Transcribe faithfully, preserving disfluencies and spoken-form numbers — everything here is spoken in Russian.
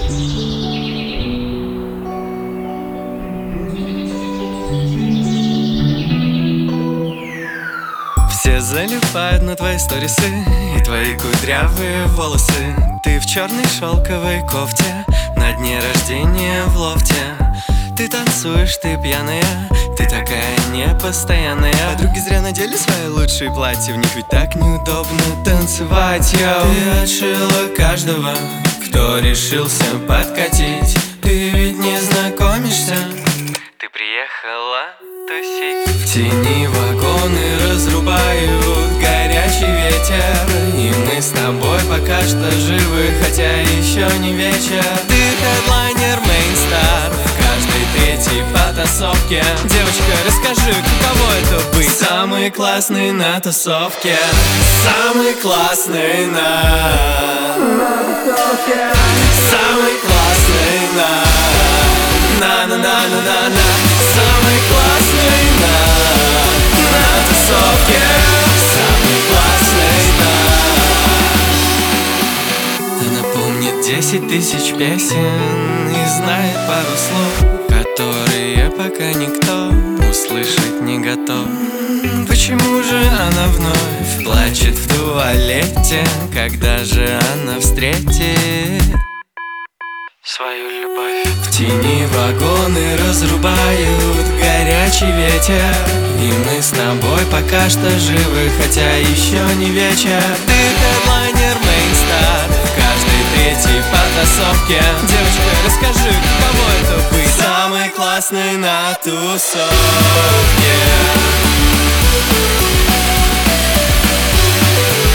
Все залипают на твои сторисы и твои кудрявые волосы. Ты в черной шелковой кофте на дне рождения в лофте. Ты танцуешь, ты пьяная, ты такая непостоянная. Подруги зря надели свои лучшие платья, в них ведь так неудобно танцевать, йоу. Ты отшила каждого, кто решился подкатить. Ты ведь не знакомишься, ты приехала тусить. В тени вагоны разрубают горячий ветер, и мы с тобой пока что живы, хотя еще не вечер. Ты хедлайнер, мейнстар в каждой третьей потасовке. Девочка, расскажи, каково это быть самый классный на тусовке? Самый классный на Самый классный на На-на-на-на-на-на. Самый классный на На тусовке. Самый классный на Она помнит десять тысяч песен и знает пару слов, которые пока никто услышать не готов. Почему же она вновь плачет в туалете? Когда же она встретит свою любовь? В тени вагоны разрубают горячий ветер, и мы с тобой пока что живы, хотя еще не вечер. Ты хедлайнер, мейнстар в каждой третьей потасовке. Девочка, расскажи, каково это быть самый классный на тусовке?